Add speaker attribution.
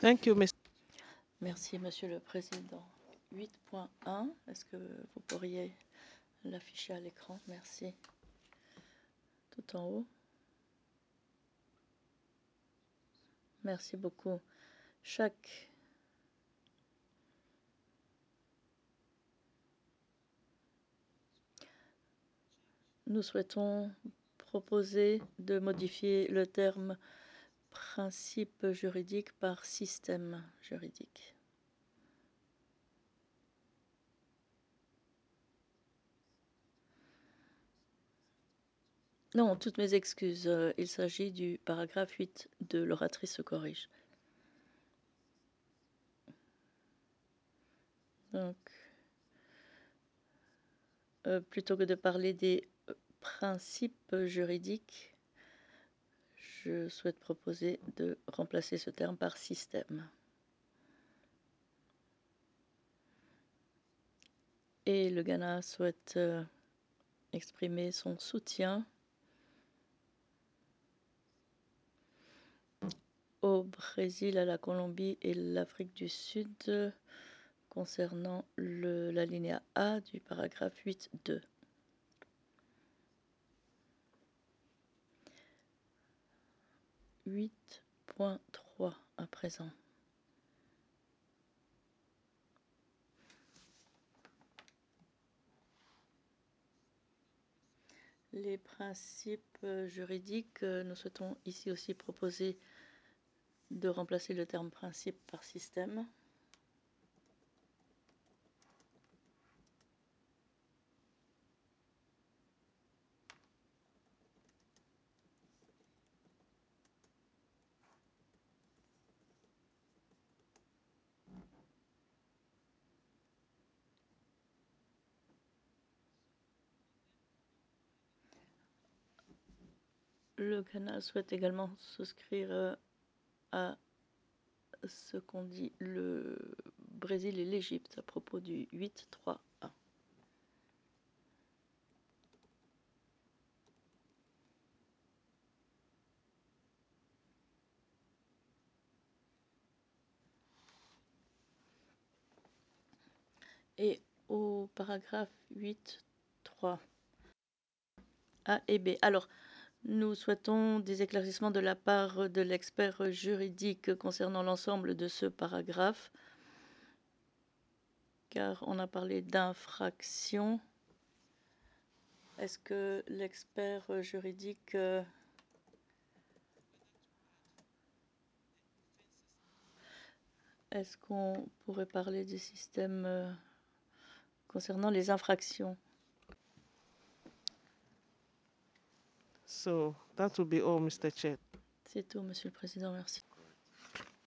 Speaker 1: Thank you, Ms.
Speaker 2: Merci, Monsieur le Président. 8.1, est-ce que vous pourriez l'afficher à l'écran? Merci. Tout en haut. Merci beaucoup. Nous souhaitons proposer de modifier le terme principe juridique par système juridique. Non, toutes mes excuses. Il s'agit du paragraphe 8 de l'oratrice se corrige. Donc, plutôt que de parler des principes juridiques, je souhaite proposer de remplacer ce terme par système. Et le Ghana souhaite exprimer son soutien au Brésil, à la Colombie et l'Afrique du Sud concernant l'alinéa A du paragraphe 8.2. 8.3 à présent. Les principes juridiques, nous souhaitons ici aussi proposer de remplacer le terme principe par système. Le Ghana souhaite également souscrire à ce qu'ont dit le Brésil et l'Égypte à propos du 8.3a. Et au paragraphe 8.3 A et B. Alors, nous souhaitons des éclaircissements de la part de l'expert juridique concernant l'ensemble de ce paragraphe, car on a parlé d'infraction. Est-ce que l'expert juridique est-ce qu'on pourrait parler du système concernant les infractions?
Speaker 1: So that will be all, Mr. Chair.
Speaker 2: C'est tout, Monsieur le Président, merci.